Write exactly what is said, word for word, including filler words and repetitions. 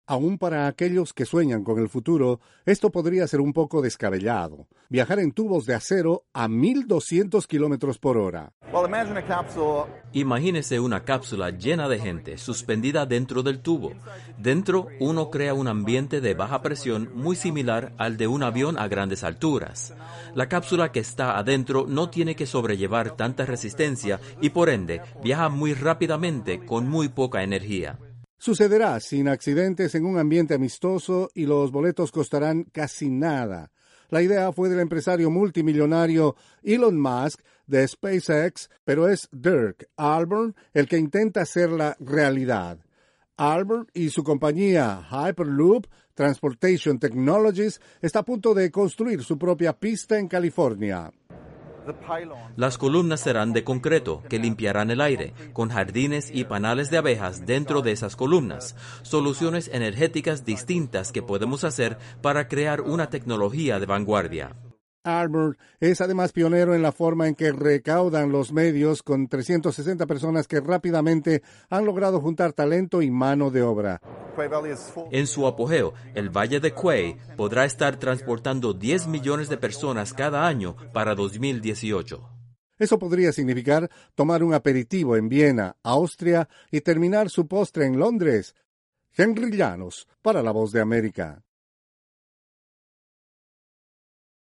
Aún para aquellos que sueñan con el futuro, esto podría ser un poco descabellado. Viajar en tubos de acero a mil doscientos kilómetros por hora. Imagínese una cápsula llena de gente, suspendida dentro del tubo. Dentro, uno crea un ambiente de baja presión muy similar al de un avión a grandes alturas. La cápsula que está adentro no tiene que sobrellevar tanta resistencia y, por ende, viaja muy rápidamente con muy poca energía. Sucederá sin accidentes en un ambiente amistoso y los boletos costarán casi nada. La idea fue del empresario multimillonario Elon Musk de SpaceX, pero es Dirk Alburn el que intenta hacerla realidad. Alburn y su compañía Hyperloop Transportation Technologies está a punto de construir su propia pista en California. Las columnas serán de concreto, que limpiarán el aire, con jardines y panales de abejas dentro de esas columnas. Soluciones energéticas distintas que podemos hacer para crear una tecnología de vanguardia. Alburn es además pionero en la forma en que recaudan los medios, con trescientas sesenta personas que rápidamente han logrado juntar talento y mano de obra. En su apogeo, el Valle de Quay podrá estar transportando diez millones de personas cada año para dos mil dieciocho. Eso podría significar tomar un aperitivo en Viena, Austria, y terminar su postre en Londres. Henry Llanos, para La Voz de América.